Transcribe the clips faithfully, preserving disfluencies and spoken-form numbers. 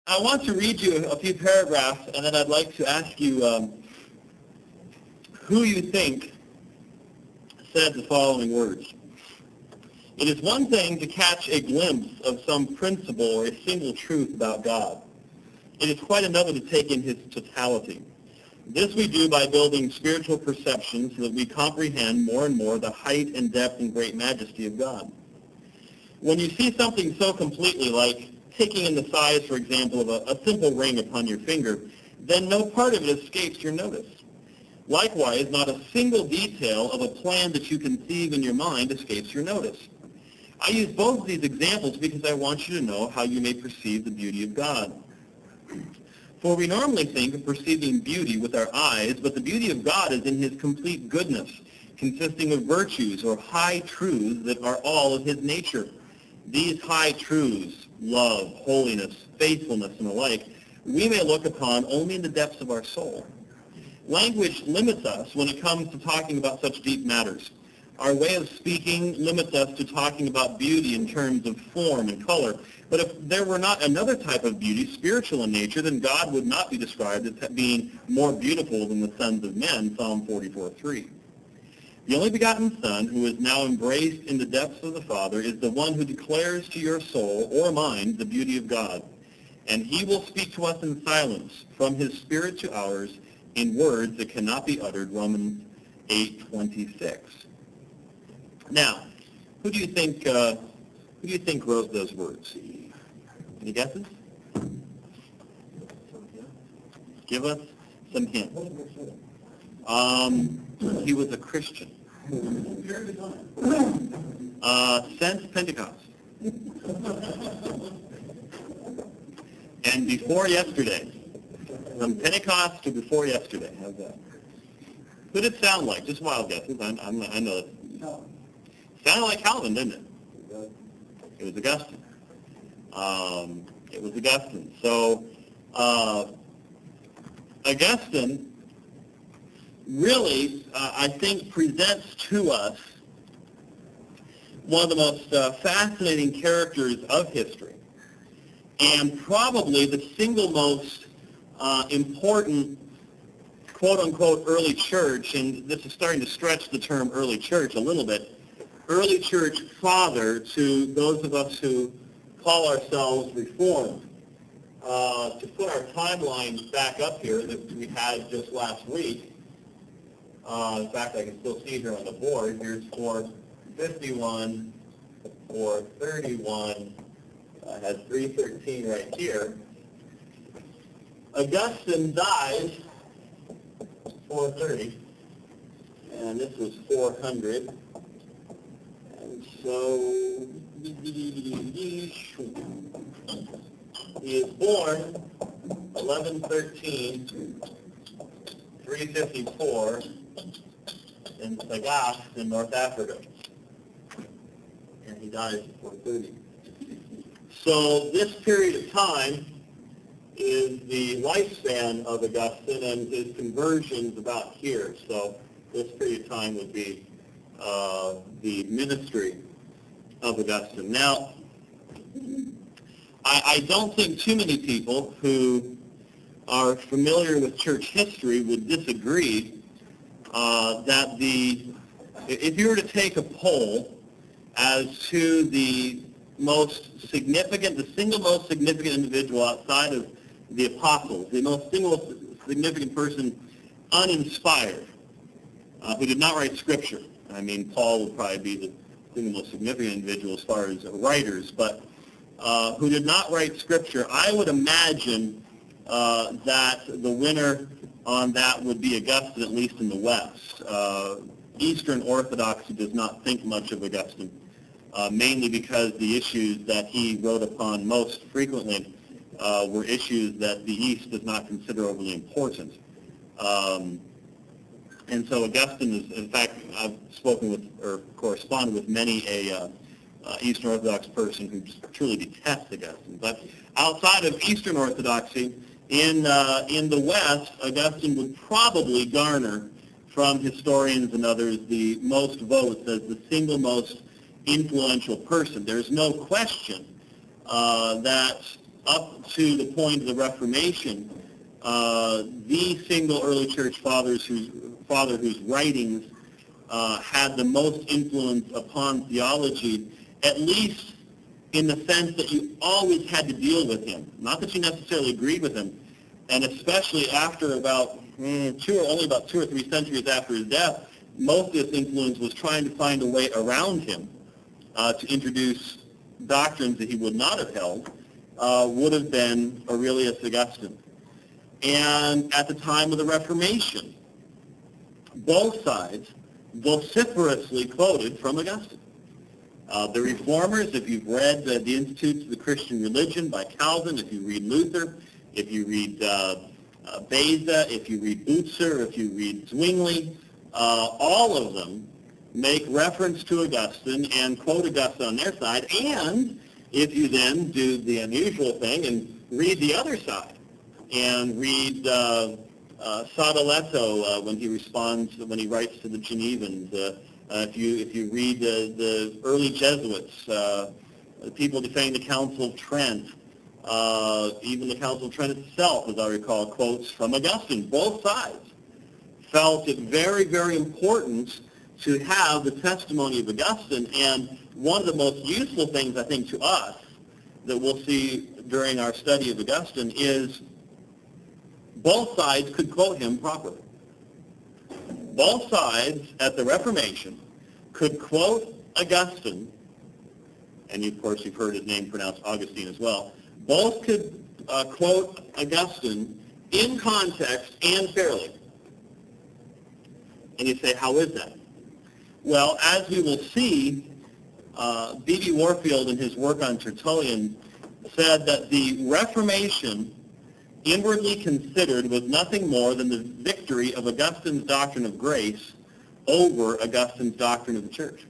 I want to read you a few paragraphs, and then I'd like to ask you um, who you think said the following words. It is one thing to catch a glimpse of some principle or a single truth about God. It is quite another to take in his totality. This we do by building spiritual perception so that we comprehend more and more the height and depth and great majesty of God. When you see something so completely, like taking in the size, for example, of a, a simple ring upon your finger, then no part of it escapes your notice. Likewise, not a single detail of a plan that you conceive in your mind escapes your notice. I use both of these examples because I want you to know how you may perceive the beauty of God. For we normally think of perceiving beauty with our eyes, but the beauty of God is in his complete goodness, consisting of virtues or high truths that are all of his nature. These high truths, love, holiness, faithfulness, and the like, we may look upon only in the depths of our soul. Language limits us when it comes to talking about such deep matters. Our way of speaking limits us to talking about beauty in terms of form and color. But if there were not another type of beauty, spiritual in nature, then God would not be described as being more beautiful than the sons of men, Psalm forty-four three. The only begotten Son, who is now embraced in the depths of the Father, is the one who declares to your soul or mind the beauty of God. And he will speak to us in silence, from his Spirit to ours, in words that cannot be uttered, Romans eight twenty-six. Now, who do you think uh, who do you think wrote those words? Any guesses? Give us some hints. Um, he was a Christian. Uh, since Pentecost. And before yesterday. From Pentecost to before yesterday. How's that? Who did it sound like? Just wild guesses. I, I'm, I know it. Sounded like Calvin, didn't it? It was Augustine. Um, it was Augustine. So, uh, Augustine really, uh, I think, presents to us one of the most uh, fascinating characters of history, and probably the single most uh, important quote-unquote early church, and this is starting to stretch the term early church a little bit, early church father to those of us who call ourselves Reformed. Uh, to put our timelines back up here that we had just last week, uh, in fact, I can still see here on the board, here's four fifty-one, four thirty-one, uh, has three thirteen right here. Augustine dies four thirty, and this was four hundred. And so, he is born eleven thirteen, three fifty-four in Sagast in North Africa. And he dies at four thirty. So this period of time is the lifespan of Augustine, and his conversion's about here. So this period of time would be uh, the ministry of Augustine. Now, I, I don't think too many people who are familiar with church history would disagree uh, that the, if you were to take a poll as to the most significant, the single most significant individual outside of the apostles, the most single significant person uninspired, uh, who did not write Scripture. I mean, Paul would probably be the single most significant individual as far as writers, but uh, who did not write Scripture, I would imagine uh, that the winner on that would be Augustine, at least in the West. Uh, Eastern Orthodoxy does not think much of Augustine, uh, mainly because the issues that he wrote upon most frequently uh, were issues that the East does not consider overly important. Um, and so Augustine is, in fact, I've spoken with or corresponded with many a uh, uh, Eastern Orthodox person who just truly detests Augustine. But outside of Eastern Orthodoxy, in uh, in the West, Augustine would probably garner from historians and others the most votes as the single most influential person. There's no question uh, that up to the point of the Reformation, uh, the single early church fathers whose, father whose writings uh, had the most influence upon theology, at least in the sense that you always had to deal with him. Not that you necessarily agreed with him, and especially after about mm, two or only about two or three centuries after his death, most of this influence was trying to find a way around him uh, to introduce doctrines that he would not have held, uh, would have been Aurelius Augustine. And at the time of the Reformation, both sides vociferously quoted from Augustine. Uh, the Reformers, if you've read uh, The Institutes of the Christian Religion by Calvin, if you read Luther, if you read uh, uh, Beza, if you read Butzer, if you read Zwingli, uh, all of them make reference to Augustine and quote Augustine on their side. And if you then do the unusual thing and read the other side and read uh, uh, Sadoleto uh, when he responds, when he writes to the Genevans, uh, uh, if you if you read uh, the early Jesuits, uh, the people defending the Council of Trent, uh, even the Council of Trent itself, as I recall, quotes from Augustine. Both sides felt it very, very important to have the testimony of Augustine, and one of the most useful things, I think, to us that we'll see during our study of Augustine is both sides could quote him properly. Both sides at the Reformation could quote Augustine, and of course you've heard his name pronounced Augustine as well. Both could uh, quote Augustine in context and fairly. And you say, how is that? Well, as we will see, uh, B B Warfield in his work on Tertullian said that the Reformation, inwardly considered, was nothing more than the victory of Augustine's doctrine of grace over Augustine's doctrine of the church.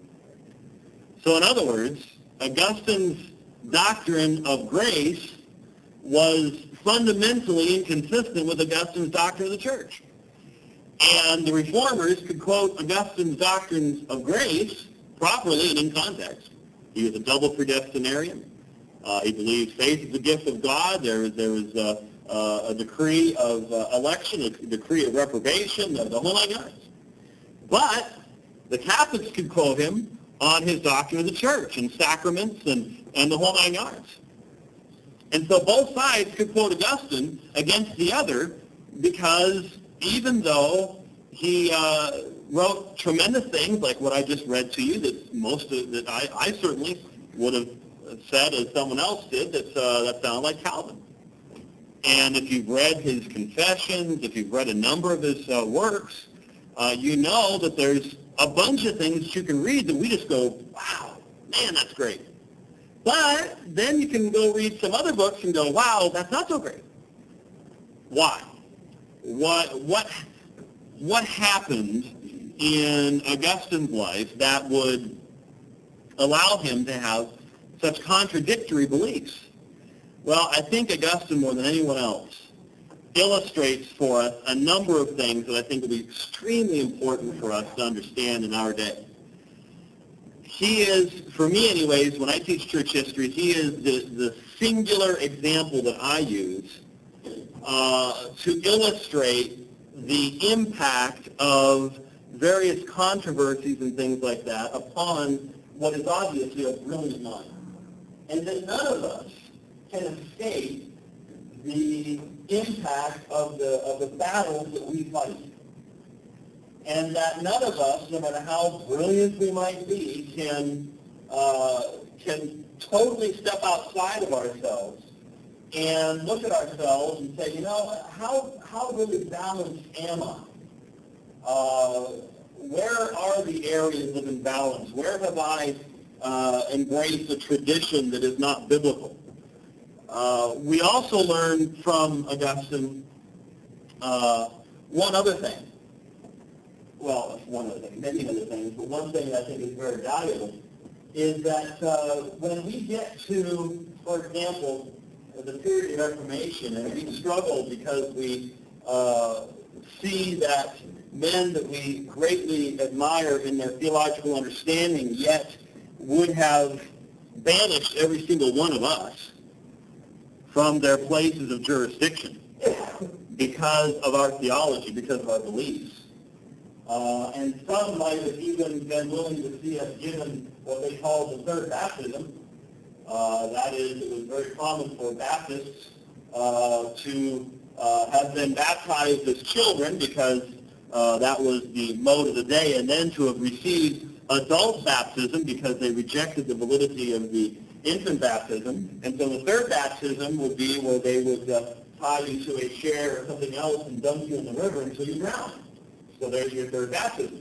So in other words, Augustine's doctrine of grace was fundamentally inconsistent with Augustine's doctrine of the church. And the Reformers could quote Augustine's doctrines of grace properly and in context. He was a double predestinarian. Uh, he believed faith is the gift of God. There, there was a, uh, a decree of uh, election, a decree of reprobation, the, the whole nine yards. But the Catholics could quote him on his doctrine of the church and sacraments and, and the whole nine yards. And so both sides could quote Augustine against the other, because even though he uh, wrote tremendous things like what I just read to you, that most of, that I, I certainly would have said, as someone else did, that uh, that sounded like Calvin. And if you've read his confessions, if you've read a number of his uh, works, uh, you know that there's a bunch of things that you can read that we just go, wow, man, that's great. But then you can go read some other books and go, wow, that's not so great. Why? What what what happened in Augustine's life that would allow him to have such contradictory beliefs? Well, I think Augustine, more than anyone else, illustrates for us a number of things that I think will be extremely important for us to understand in our day. He is, for me anyways, when I teach church history, he is the, the singular example that I use uh, to illustrate the impact of various controversies and things like that upon what is obviously a brilliant mind. And that none of us can escape the impact of the of the battles that we fight. And that none of us, no matter how brilliant we might be, can uh, can totally step outside of ourselves and look at ourselves and say, you know, how how really balanced am I? Uh, where are the areas of imbalance? Where have I uh, embraced a tradition that is not biblical? Uh, we also learn from Augustine uh, one other thing. Well, one other thing, many other things, but one thing that I think is very valuable is that uh, when we get to, for example, the period of Reformation, and we struggle because we uh, see that men that we greatly admire in their theological understanding yet would have banished every single one of us. from their places of jurisdiction because of our theology, because of our beliefs. Uh, and some might have even been willing to see us given what they call the third baptism. Uh, that is, it was very common for Baptists uh, to uh, have been baptized as children because uh, that was the mode of the day, and then to have received adult baptism because they rejected the validity of the infant baptism. And so the third baptism would be where they would uh, tie you to a chair or something else and dunk you in the river until you drown. So there's your third baptism.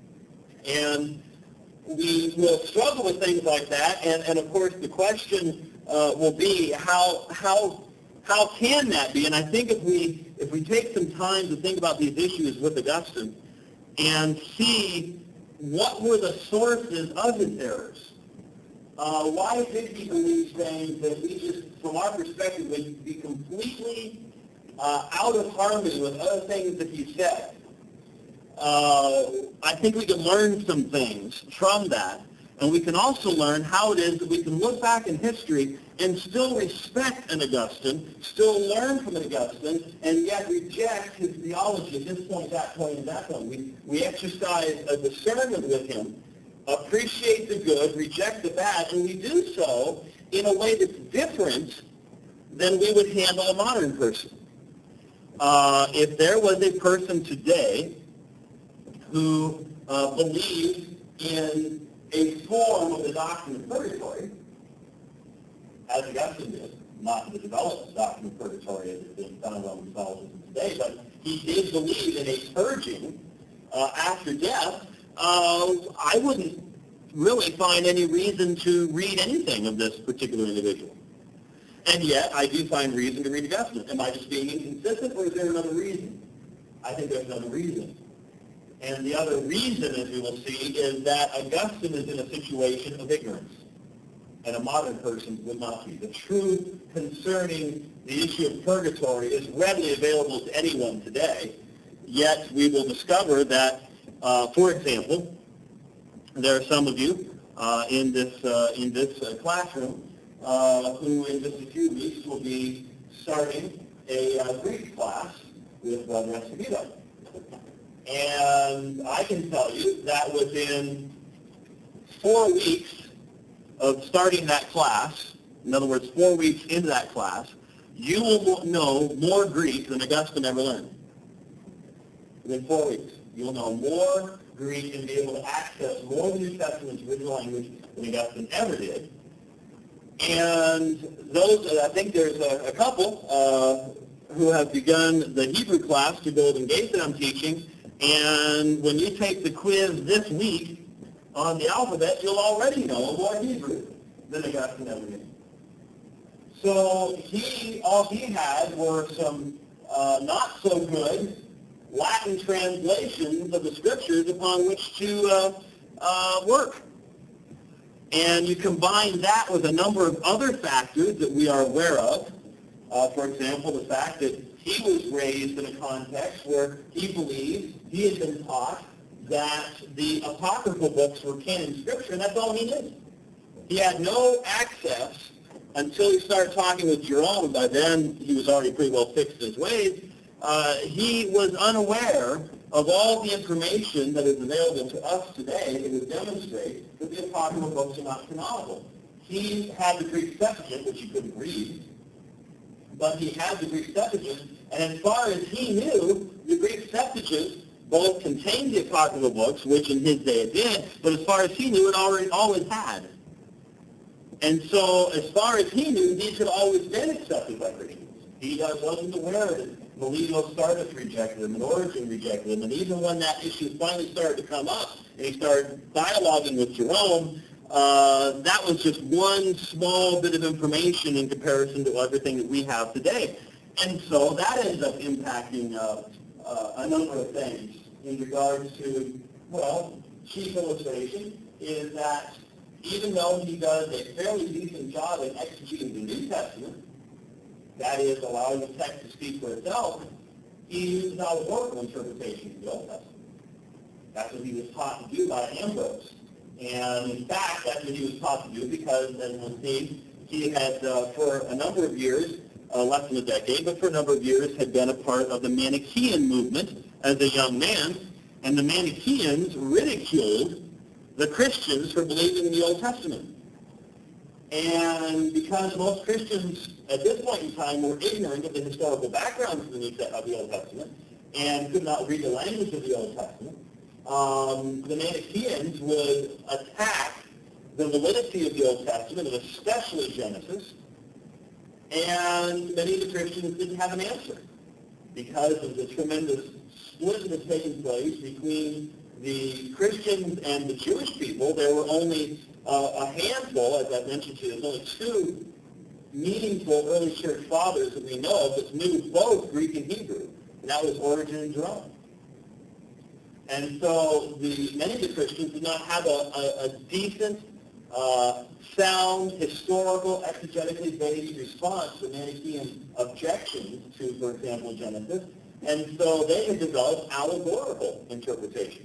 And we will struggle with things like that, and, and of course the question uh, will be how how how can that be? And I think if we if we take some time to think about these issues with Augustine and see what were the sources of his errors, uh, why did he believe things that we just, from our perspective, would be completely uh, out of harmony with other things that he said? Uh, I think we can learn some things from that, and we can also learn how it is that we can look back in history and still respect an Augustine, still learn from an Augustine, and yet reject his theology at this point, that point, and that point. We, we exercise a discernment with him, appreciate the good, reject the bad, and we do so in a way that's different than we would handle a modern person. Uh, if there was a person today who uh, believed in a form of the doctrine of purgatory, as Augustine did, not the developed doctrine of purgatory as it's been found on Catholicism today, but he did believe in a purging uh, after death, uh, I wouldn't really find any reason to read anything of this particular individual. And yet, I do find reason to read Augustine. Am I just being inconsistent, or is there another reason? I think there's another reason. And the other reason, as we will see, is that Augustine is in a situation of ignorance, and a modern person would not be. The truth concerning the issue of purgatory is readily available to anyone today, yet we will discover that, uh, for example, there are some of you uh, in this, uh, in this uh, classroom uh, who in just a few weeks will be starting a uh, Greek class with Brother Escobedo. And I can tell you that within four weeks of starting that class, in other words, four weeks into that class, you will know more Greek than Augustine ever learned. Within four weeks, you'll know more Greek and be able to access more of the New Testament's original language than Augustine ever did. And those, I think there's a, a couple uh, who have begun the Hebrew class to Golden Gate that I'm teaching. And when you take the quiz this week on the alphabet, you'll already know more Hebrew than Augustine ever did. So he, all he had were some uh, not so good Latin translations of the scriptures upon which to uh, uh, work. And you combine that with a number of other factors that we are aware of. Uh, for example, the fact that he was raised in a context where he believed, he had been taught, that the apocryphal books were canon scripture, and that's all he knew. He had no access until he started talking with Jerome, and by then he was already pretty well fixed in his ways. Uh, he was unaware of all the information that is available to us today that would demonstrate that the apocryphal books are not canonical. He had the Greek Septuagint, which he couldn't read, but he had the Greek Septuagint, and as far as he knew, the Greek Septuagint both contained the apocryphal books, which in his day it did, but as far as he knew, it already always had. And so, as far as he knew, these had always been accepted by Christians. He uh, wasn't aware that Melito Sardis rejected them, and Origen rejected them, and even when that issue finally started to come up, and he started dialoguing with Jerome, uh, that was just one small bit of information in comparison to everything that we have today. And so that ends up impacting uh, uh, a number of things in regards to, well, chief illustration is that even though he does a fairly decent job in exegeting the New Testament, that is, allowing the text to speak for itself, he uses allegorical interpretation of the Old Testament. That's what he was taught to do by Ambrose. And in fact, that's what he was taught to do because, as we'll see, he had, uh, for a number of years, uh, less than a decade, but for a number of years had been a part of the Manichaean movement as a young man. And the Manichaeans ridiculed the Christians for believing in the Old Testament. And because most Christians at this point in time were ignorant of the historical background of the, of the Old Testament and could not read the language of the Old Testament, um, the Manichaeans would attack the validity of the Old Testament, and especially Genesis, and many of the Christians didn't have an answer because of the tremendous split that has taken place between the Christians and the Jewish people. There were only uh, a handful, as I mentioned to you, there's only two meaningful early church fathers that we know of that knew both Greek and Hebrew, and that was Origen and Jerome. And so the, many of the Christians did not have a, a, a decent, uh, sound, historical, exegetically based response to Manichaean objections to, for example, Genesis. And so they had developed allegorical interpretations.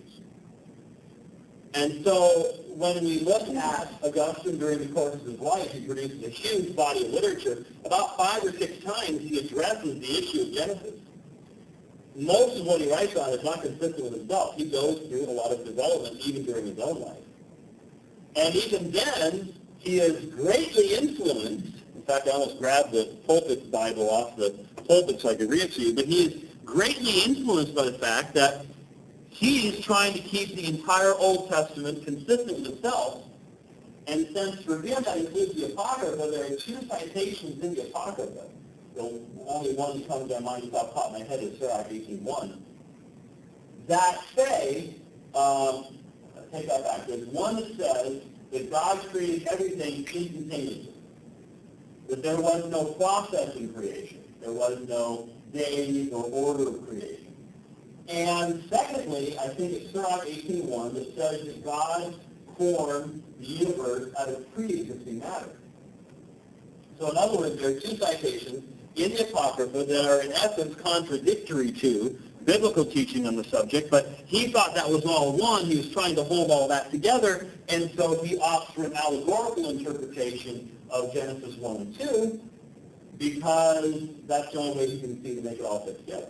And so when we look at Augustine during the course of his life, he produces a huge body of literature. About five or six times he addresses the issue of Genesis. Most of what he writes on is not consistent with himself. He goes through a lot of development even during his own life. And even then, he is greatly influenced. In fact, I almost grabbed the pulpit Bible off the pulpit so I could read it to you, but he is greatly influenced by the fact that he's trying to keep the entire Old Testament consistent with himself. And since for him that includes the Apocrypha, there are two citations in the Apocrypha. The only one that comes to my mind off the top of my head is Sirach eighteen one. That say, um, take that back. There's one that says that God created everything instantaneously. That there was no process in creation. There was no days or order of creation. And secondly, I think it's Sirach eighteen one that says that God formed the universe out of pre-existing matter. So in other words, there are two citations in the Apocrypha that are in essence contradictory to biblical teaching on the subject, but he thought that was all one. He was trying to hold all that together, and so he opts for an allegorical interpretation of Genesis one and two, because that's the only way you can see to make it all fit together.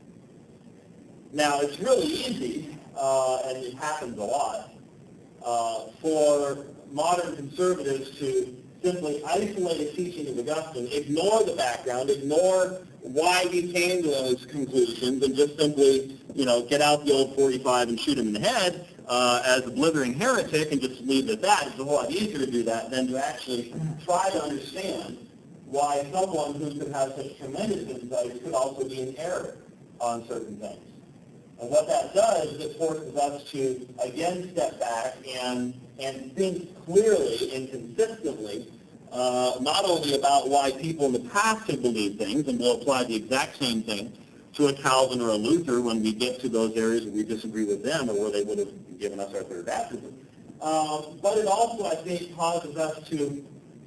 Now, it's really easy, uh, and it happens a lot, uh, for modern conservatives to simply isolate a teaching of Augustine, ignore the background, ignore why he came to those conclusions, and just simply, you know, get out the old forty-five and shoot him in the head uh, as a blithering heretic and just leave it at that. It's a whole lot easier to do that than to actually try to understand why someone who could have such tremendous insights could also be in error on certain things. And what that does is it forces us to, again, step back and, and think clearly and consistently, uh, not only about why people in the past have believed things, and we'll apply the exact same thing to a Calvin or a Luther when we get to those areas where we disagree with them or where they would have given us our third baptism. Um, but it also, I think, causes us to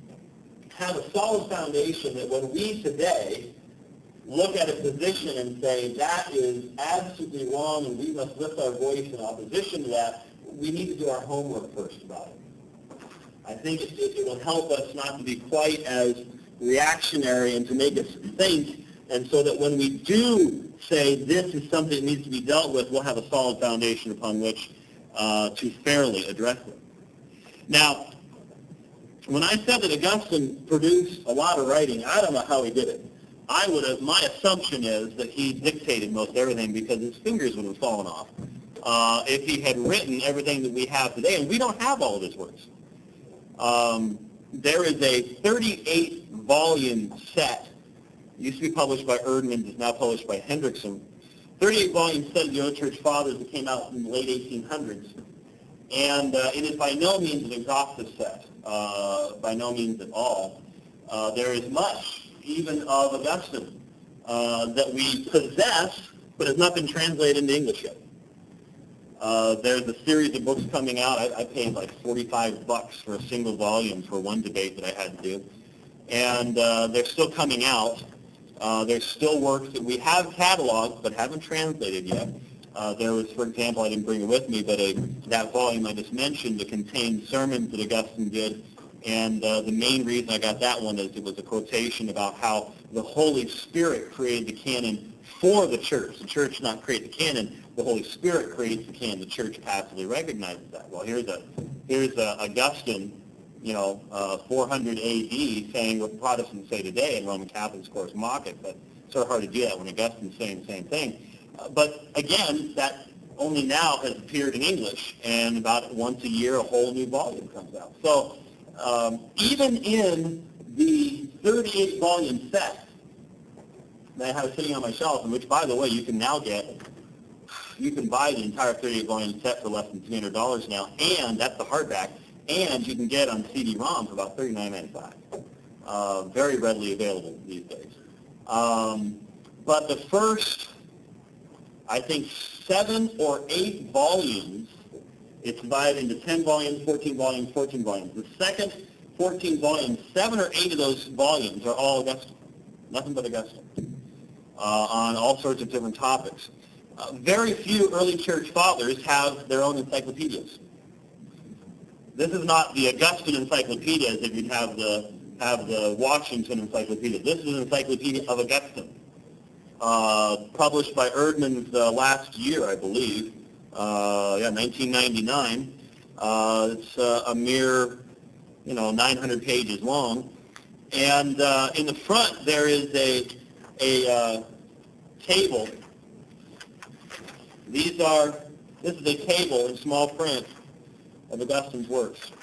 have a solid foundation that when we today look at a position and say that is absolutely wrong and we must lift our voice in opposition to that, we need to do our homework first about it. I think it, it, it will help us not to be quite as reactionary and to make us think, and so that when we do say this is something that needs to be dealt with, we'll have a solid foundation upon which uh, to fairly address it. Now, when I said that Augustine produced a lot of writing, I don't know how he did it. I would have, my assumption is that he dictated most everything because his fingers would have fallen off uh, if he had written everything that we have today, and we don't have all of his works. Um, there is a thirty-eight volume set, used to be published by Erdmann, is now published by Hendrickson, thirty-eight volume set of the Early Church Fathers that came out in the late eighteen hundreds. And uh, it is by no means an exhaustive set, uh, by no means at all. Uh, there is much, even of Augustine, uh, that we possess, but has not been translated into English yet. Uh, there's a series of books coming out. I, I paid like forty-five bucks for a single volume for one debate that I had to do. And uh, they're still coming out. Uh, there's still works that we have cataloged but haven't translated yet. Uh, there was, for example, I didn't bring it with me, but a, that volume I just mentioned that contained sermons that Augustine did. And uh, the main reason I got that one is it was a quotation about how the Holy Spirit created the canon for the church. The church did not create the canon. The Holy Spirit creates the canon. The church passively recognizes that. Well, here's a here's a Augustine, you know, uh, four hundred A D saying what Protestants say today, and Roman Catholics, of course, mock it, but it's sort of hard to do that when Augustine's saying the same thing. Uh, but again, that only now has appeared in English, and about once a year a whole new volume comes out. So um, even in the thirty-eight volume set that I have sitting on my shelf, and which, by the way, you can now get, you can buy the entire thirty-eight volume set for less than three hundred dollars now, and that's the hardback, and you can get on C D ROM for about thirty-nine ninety-five. Uh, very readily available these days. Um, but the first, I think, seven or eight volumes, it's divided into ten volumes, fourteen volumes, fourteen volumes. The second fourteen volumes, seven or eight of those volumes are all Augustine, nothing but Augustine, uh, on all sorts of different topics. Uh, very few early church fathers have their own encyclopedias. This is not the Augustine encyclopedia as if you'd have the, have the Washington encyclopedia. This is an encyclopedia of Augustine, uh, published by Erdman's uh, last year, I believe, uh, yeah, nineteen ninety-nine. Uh, it's uh, a mere, you know, nine hundred pages long. And uh, in the front there is a, a uh, table. These are, this is a table in small print of Augustine's works,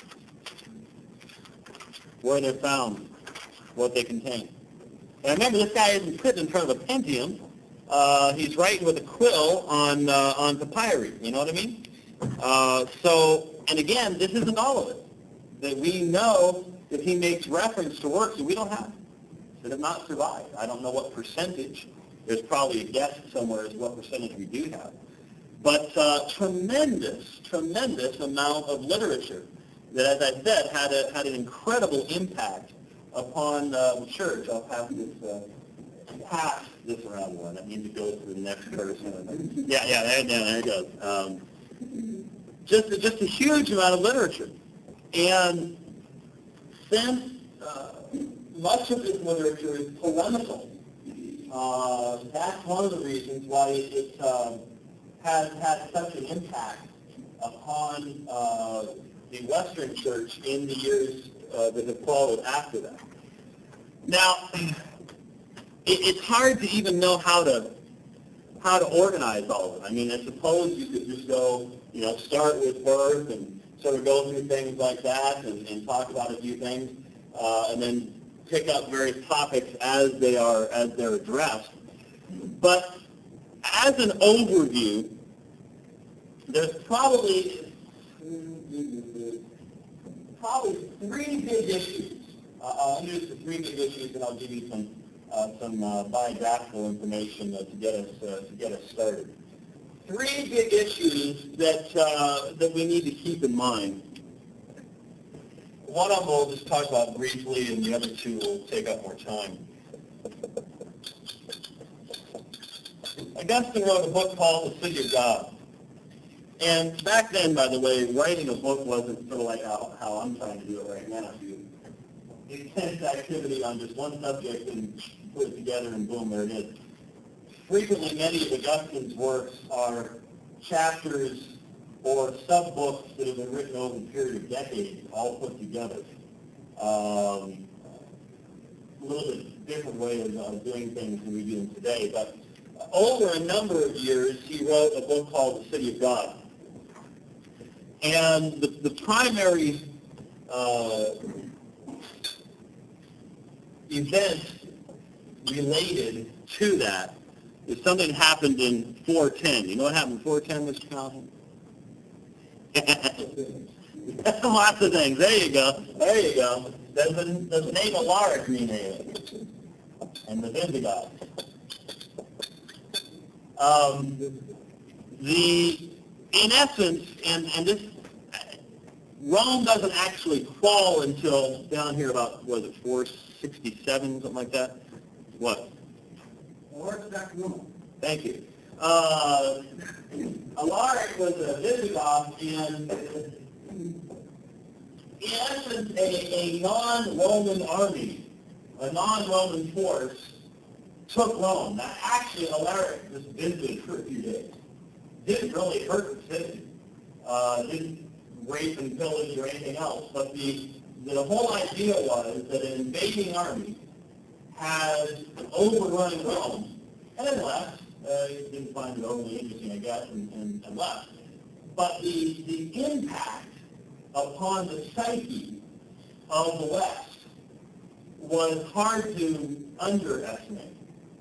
where they're found, what they contain. And remember, this guy isn't sitting in front of a Pentium. Uh, he's writing with a quill on uh, on papyri. You know what I mean? Uh, so, and again, this isn't all of it. That we know that he makes reference to works that we don't have, that have not survived. I don't know what percentage. There's probably a guess somewhere as to what percentage we do have. But uh, tremendous, tremendous amount of literature that, as I said, had a, had an incredible impact upon uh, the church. I'll pass this, uh, pass this around one. I need to go to the next person. Yeah, yeah, there, there it goes. Um, just, just a huge amount of literature. And since uh, much of this literature is polemical, uh, that's one of the reasons why it, it uh, has had such an impact upon uh, the Western Church in the years uh, that have followed after that. Now, it, it's hard to even know how to how to organize all of it. I mean, I suppose you could just go, you know, start with birth and sort of go through things like that and, and talk about a few things, uh, and then pick up various topics as they are as they're addressed. But as an overview, there's probably probably three big issues. Uh, I'll introduce the three big issues, and I'll give you some uh, some uh, biographical information uh, to get us uh, to get us started. Three big issues that uh, that we need to keep in mind. One of them we'll just talk about briefly, and the other two will take up more time. Augustine wrote a book called The City of God. And back then, by the way, writing a book wasn't sort of like how, how I'm trying to do it right now. You intense activity on just one subject and put it together, and boom, there it is. Frequently, many of Augustine's works are chapters or sub-books that have been written over a period of decades, all put together. Um, a little bit different way of uh, doing things than we do them today, but over a number of years, he wrote a book called The City of God. And the, the primary uh, event related to that is something happened in four ten. You know what happened in four ten, Mister Callahan? Lots of things. There you go. There you go. Does the, does the name Alaric mean anything? And the Visigoths. Um, the, in essence, and, and this, Rome doesn't actually fall until down here about, what is it, four sixty-seven, something like that? What? Thank you. Uh, Alaric was a Visigoth, and in essence, a, a non-Roman army, a non-Roman force took Rome. Now, actually, Alaric just visited for a few days. Didn't really hurt the city. Uh, didn't rape and pillage or anything else. But the, the whole idea was that an invading army had overrun Rome, and then left. Uh, he didn't find it overly interesting, I guess, and, and, and left. But the, the impact upon the psyche of the West was hard to underestimate.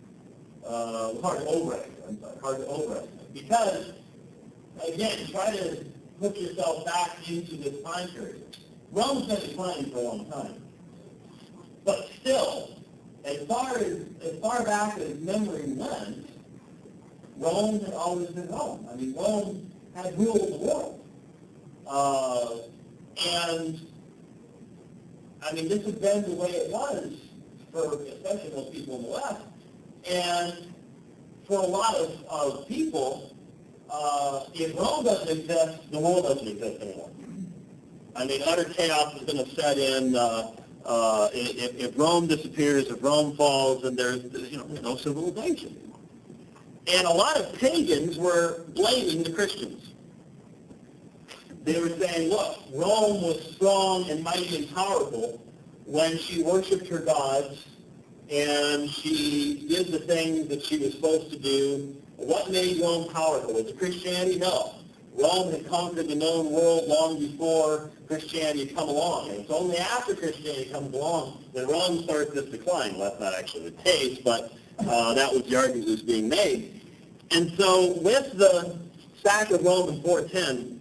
Uh, hard to overestimate, I'm sorry, hard to overestimate. Because, again, try to put yourself back into this time period. Rome's been declining for a long time. But still, as far as, as far back as memory went, Rome had always been Rome. I mean, Rome had ruled the world. Uh, and, I mean, this has been the way it was for especially most people in the West. And for a lot of, of people, uh, if Rome doesn't exist, the world doesn't exist anymore. I mean, utter chaos is going to set in. Uh, uh, if, if Rome disappears, if Rome falls, then there's you know no civilization. And a lot of pagans were blaming the Christians. They were saying, look, Rome was strong and mighty and powerful when she worshipped her gods and she did the things that she was supposed to do. What made Rome powerful? Was it Christianity? No. Rome had conquered the known world long before Christianity had come along. And it's only after Christianity comes along that Rome starts this decline. Well, that's not actually the case, but uh, that was the argument that was being made. And so with the sack of Rome in four ten,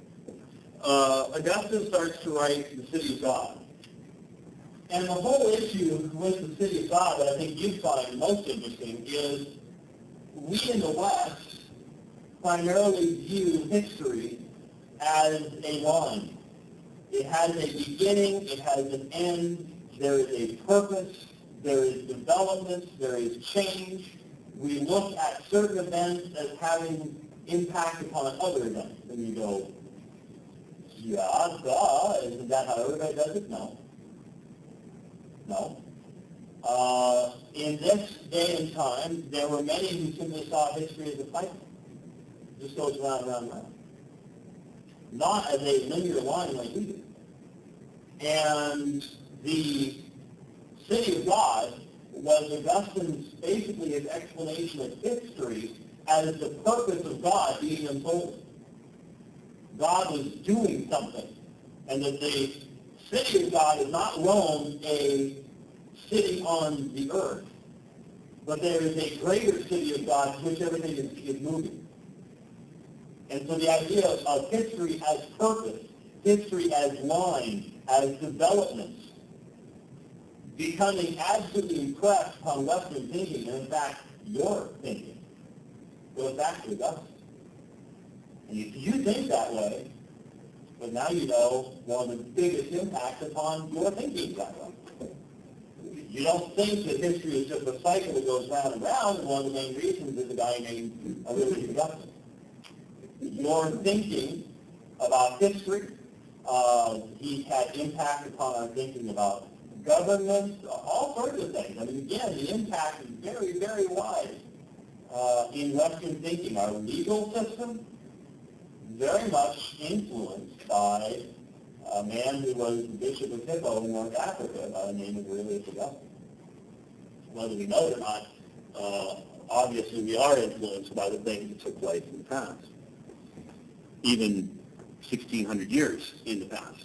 uh, Augustine starts to write the City of God. And the whole issue with the City of God that I think you find most interesting is we in the West primarily view history as a line. It has a beginning, it has an end, there is a purpose, there is development, there is change. We look at certain events as having impact upon other events. And you go, yeah, duh, isn't that how everybody does it? No. No. Uh, in this day and time, there were many who simply saw history as a cycle. It just goes round, round, round. Not as a linear line like we do. And the City of God was Augustine's, basically his explanation of history as the purpose of God being unfolded. God was doing something. And that the City of God is not Rome, a city on the earth, but there is a greater city of God to which everything is, is moving. And so the idea of, of history as purpose, history as line, as development, becoming absolutely impressed upon Western thinking, and in fact, your thinking, goes back to Augustine. And if you think that way, but now you know one of the biggest impacts upon your thinking that way. You don't think that history is just a cycle that goes round and round, and one of the main reasons is a guy named Elizabeth Augustine. Your thinking about history, uh, he's had impact upon our thinking about government, all sorts of things. I mean, again, the impact is very, very wide uh, in Western thinking. Our legal system, very much influenced by a man who was the Bishop of Hippo in North Africa by the name of Aurelius Augustine. Whether we know it or not, uh, obviously we are influenced by the things that took place in the past, even sixteen hundred years in the past.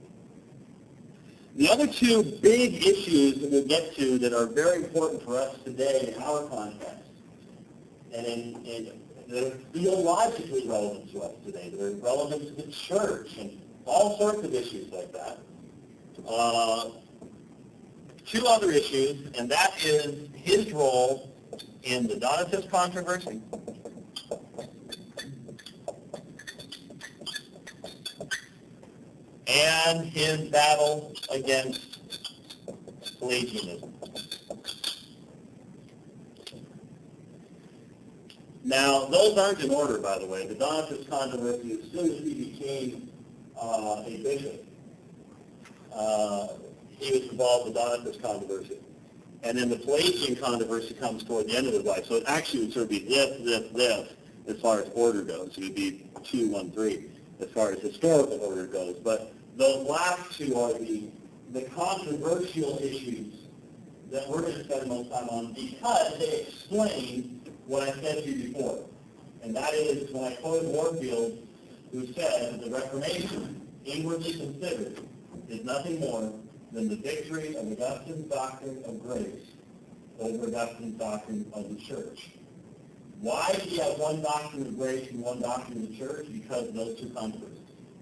The other two big issues that we'll get to that are very important for us today in our context, and in, in, that are theologically relevant to us today, that are relevant to the church, and all sorts of issues like that. Uh, two other issues, and that is his role in the Donatist controversy and his battle against Pelagianism. Now, those aren't in order, by the way. The Donatist controversy, as soon as he became uh, a bishop, uh, he was involved in the Donatist controversy. And then the Pelagian controversy comes toward the end of his life. So it actually would sort of be this, this, this, as far as order goes. It would be two, one, three, as far as historical order goes. But those last two are the, the controversial issues that we're going to spend most time on because they explain what I said to you before. And that is when I quoted Warfield, who said the Reformation, inwardly considered, is nothing more than the victory of Augustine's doctrine of grace over Augustine's doctrine of the church. Why do you have one doctrine of grace and one doctrine of the church? Because of those two controversies.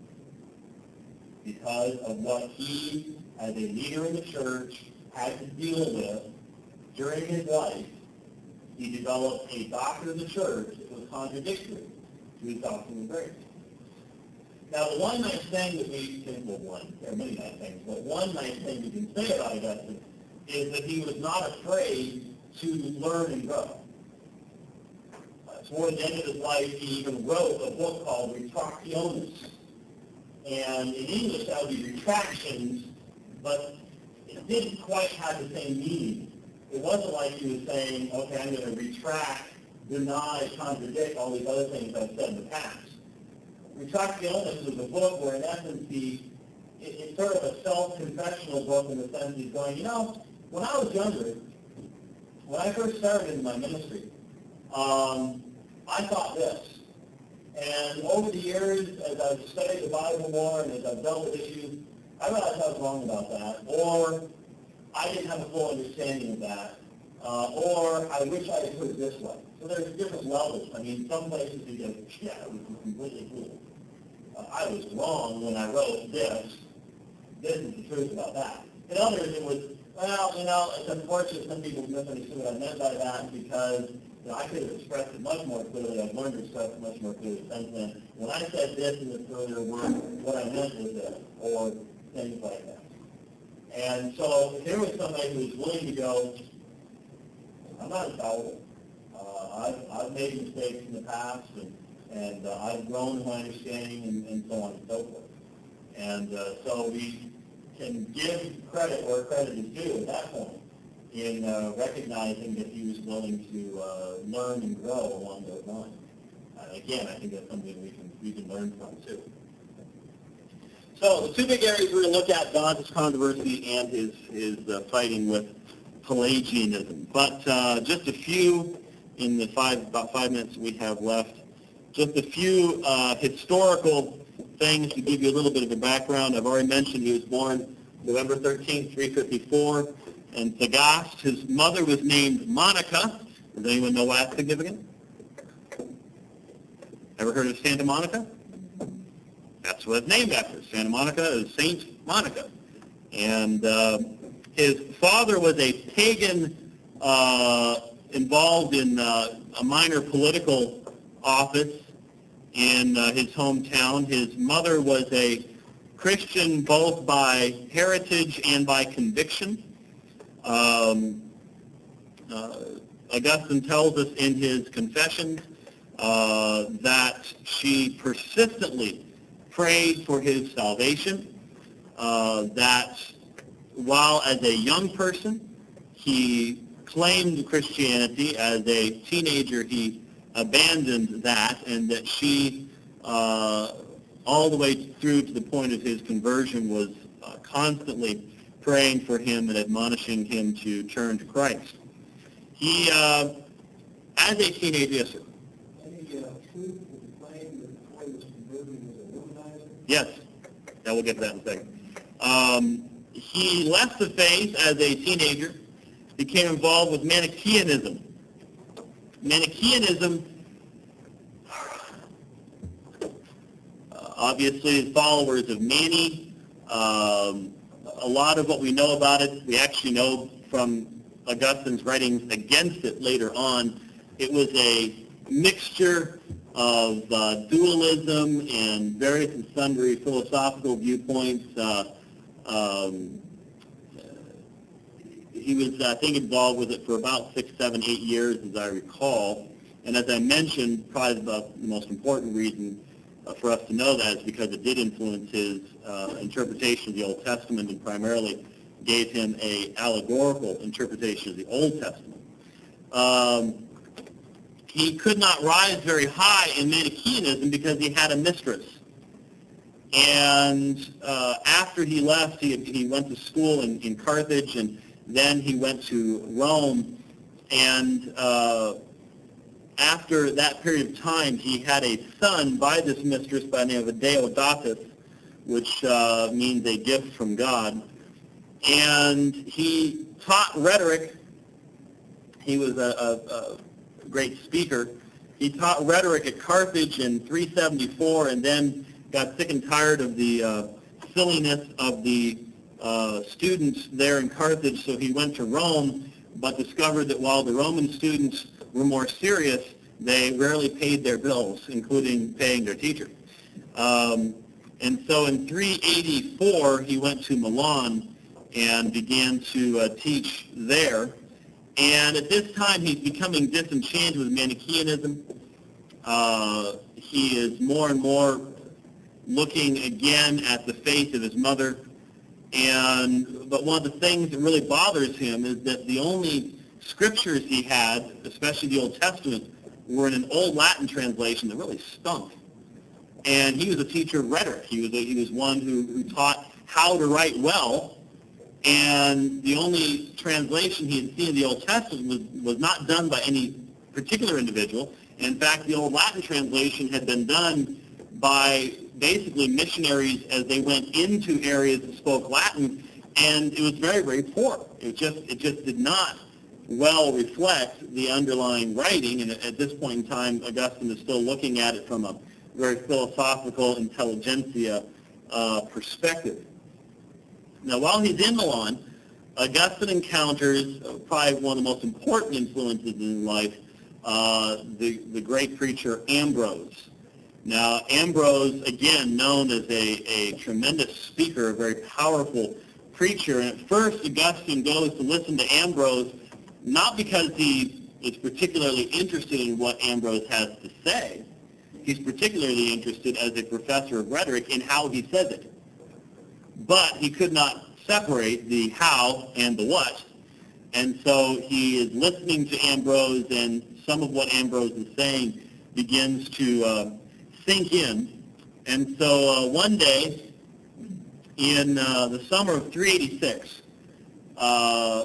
Because of what he, as a leader in the church, had to deal with during his life. He developed a doctrine of the church that was contradictory to his doctrine of grace. Now, the one nice thing that we can, well, one, there are many nice things, but one nice thing we can say about Augustine is that he was not afraid to learn and grow. Uh, toward the end of his life, he even wrote a book called Retractiones. And in English, that would be retractions, but it didn't quite have the same meaning. It wasn't like he was saying, okay, I'm going to retract, deny, contradict all these other things I've said in the past. Retractiones was a book where, in essence, he, it, it's sort of a self-confessional book in the sense he's going, you know, when I was younger, when I first started in my ministry, um, I thought this. And over the years, as I've studied the Bible more and as I've dealt with issues, I realized I was wrong about that, or I didn't have a full understanding of that, uh, or I wish I had put it this way. So there's different levels. I mean, some places you go, yeah, it was completely cool. Uh, I was wrong when I wrote this. This is the truth about that. In others, it was, well, you know, it's unfortunate some people misunderstood what I meant by that because, you know, I could have expressed it much more clearly. I've learned to express it much more clearly since then. When I said this in this earlier word, what I meant was this, or things like that. And so if there was somebody who was willing to go, I'm not infallible. Uh, I've, I've made mistakes in the past, and, and uh, I've grown in my understanding, and, and so on and so forth. And uh, so we can give credit where credit is due at that point in uh, recognizing that he was willing to uh, learn and grow along those lines. Uh, again, I think that's something we can, we can learn from, too. So the two big areas we're going to look at, Donatist controversy and his, his uh, fighting with Pelagianism. But uh, just a few, in the five, about five minutes we have left, just a few uh, historical things to give you a little bit of a background. I've already mentioned he was born November thirteenth, three fifty-four, in Thagaste. His mother was named Monica. Does anyone know why that's significant? Ever heard of Santa Monica? That's what it's named after. Santa Monica is Saint Monica. And uh, his father was a pagan uh, involved in uh, a minor political office in uh, his hometown. His mother was a Christian both by heritage and by conviction. Um, uh, Augustine tells us in his Confessions uh, that she persistently prayed for his salvation, uh, that while as a young person he claimed Christianity, as a teenager he abandoned that, and that she, uh, all the way through to the point of his conversion, was uh, constantly praying for him and admonishing him to turn to Christ. He, uh, as a teenager, yes, sir? Any uh, truth with the claim that before his conversion was a womanizer? Yes, yeah, we'll get to that in a second. Um, he left the faith as a teenager, became involved with Manichaeanism. Manichaeanism, uh, obviously, is followers of Mani. Um, a lot of what we know about it, we actually know from Augustine's writings against it later on. It was a mixture of uh, dualism and various and sundry philosophical viewpoints. Uh, um, He was, I think, involved with it for about six, seven, eight years, as I recall. And as I mentioned, probably the most important reason uh, for us to know that is because it did influence his uh, interpretation of the Old Testament and primarily gave him a allegorical interpretation of the Old Testament. Um, he could not rise very high in Manichaeanism because he had a mistress. And uh, after he left, he, he went to school in, in Carthage, and then he went to Rome. And uh, after that period of time, he had a son by this mistress by the name of Deodatus, which uh, means a gift from God. And he taught rhetoric. He was a, a, a great speaker. He taught rhetoric at Carthage in three seventy-four, and then got sick and tired of the uh, silliness of the uh, students there in Carthage, so he went to Rome, but discovered that while the Roman students were more serious, they rarely paid their bills, including paying their teacher. Um, and so in three eighty-four, he went to Milan and began to uh, teach there. And at this time, he's becoming disenchanted with Manichaeanism. Uh, he is more and more looking again at the faith of his mother. And but one of the things that really bothers him is that the only scriptures he had, especially the Old Testament, were in an old Latin translation that really stunk. And he was a teacher of rhetoric. He was a, he was one who, who taught how to write well. And the only translation he had seen of the Old Testament was, was not done by any particular individual. In fact, the old Latin translation had been done by basically missionaries as they went into areas that spoke Latin, and it was very, very poor. It just it just did not well reflect the underlying writing, and at this point in time, Augustine is still looking at it from a very philosophical intelligentsia uh, perspective. Now, while he's in Milan, Augustine encounters uh, probably one of the most important influences in his life, uh, the, the great preacher Ambrose. Now, Ambrose, again, known as a, a tremendous speaker, a very powerful preacher. And at first, Augustine goes to listen to Ambrose, not because he is particularly interested in what Ambrose has to say. He's particularly interested as a professor of rhetoric in how he says it. But he could not separate the how and the what. And so he is listening to Ambrose, and some of what Ambrose is saying begins to uh, sink in. And so uh, one day in uh, the summer of three eighty-six, uh,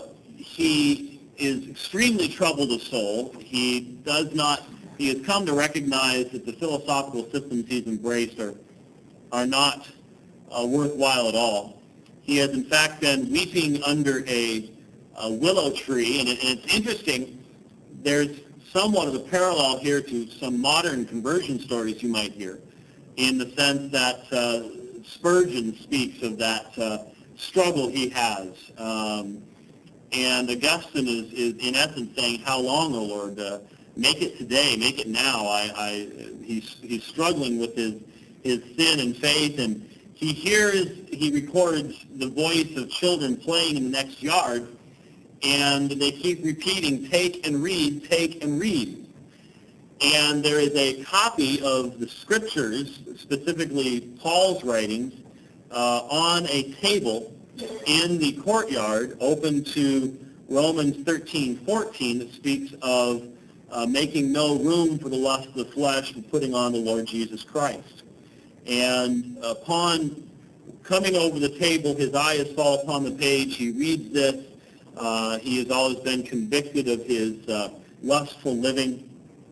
he is extremely troubled of soul. He does not, he has come to recognize that the philosophical systems he's embraced are, are not uh, worthwhile at all. He has in fact been weeping under a, a willow tree, and, it, and it's interesting, there's somewhat of a parallel here to some modern conversion stories you might hear, in the sense that uh, Spurgeon speaks of that uh, struggle he has. Um, and Augustine is, is in essence saying, how long, O Lord? Uh, make it today, make it now. I, I, he's, he's struggling with his, his sin and faith, and he hears, he records the voice of children playing in the next yard, and they keep repeating, take and read, take and read. And there is a copy of the scriptures, specifically Paul's writings, uh, on a table in the courtyard open to Romans thirteen fourteen that speaks of uh, making no room for the lust of the flesh and putting on the Lord Jesus Christ. And upon coming over the table, his eyes fall upon the page. He reads this. Uh, he has always been convicted of his uh, lustful living,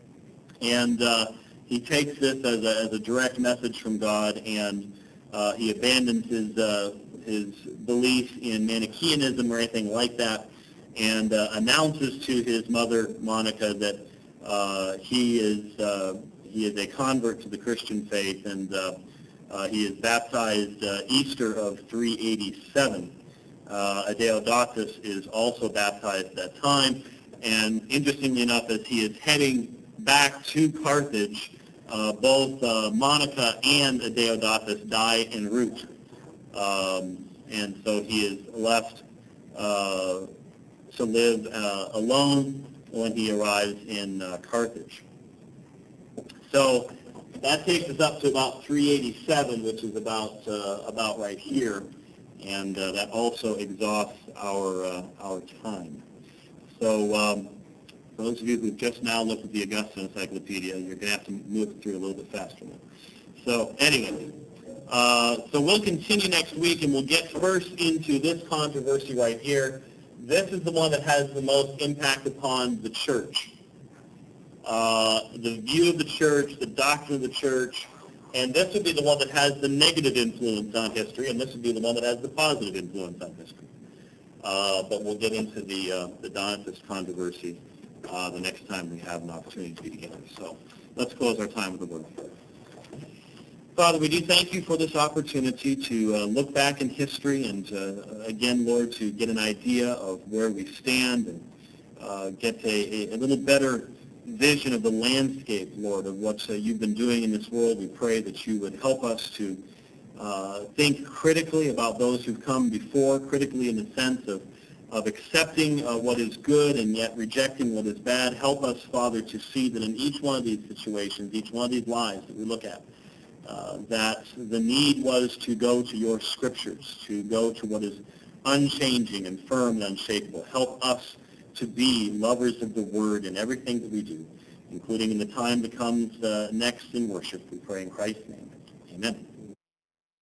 and uh, he takes this as a, as a direct message from God, and uh, he abandons his, uh, his belief in Manichaeanism or anything like that, and uh, announces to his mother, Monica, that uh, he is uh, he is a convert to the Christian faith, and uh, uh, he is baptized uh, Easter of three eighty-seven. Uh, Adeodatus is also baptized at that time, and interestingly enough, as he is heading back to Carthage, uh, both uh, Monica and Adeodatus die en route, um, and so he is left uh, to live uh, alone when he arrives in uh, Carthage. So that takes us up to about three eighty-seven, which is about uh, about right here. and uh, that also exhausts our uh, our time. So um, for those of you who've just now looked at the Augustine Encyclopedia, you're going to have to move through a little bit faster now. So anyway, uh, so we'll continue next week, and we'll get first into this controversy right here. This is the one that has the most impact upon the church. Uh, the view of the church, the doctrine of the church, and this would be the one that has the negative influence on history, and this would be the one that has the positive influence on history. Uh, but we'll get into the, uh, the Donatist controversy uh, the next time we have an opportunity to be together. So let's close our time with a word. Father, we do thank you for this opportunity to uh, look back in history and, uh, again, Lord, to get an idea of where we stand and uh, get a, a little better vision of the landscape, Lord, of what uh, you've been doing in this world. We pray that you would help us to uh, think critically about those who've come before, critically in the sense of, of accepting uh, what is good and yet rejecting what is bad. Help us, Father, to see that in each one of these situations, each one of these lives that we look at, uh, that the need was to go to your scriptures, to go to what is unchanging and firm and unshakable. Help us to be lovers of the Word in everything that we do, including in the time that comes uh, next in worship. We pray in Christ's name. Amen.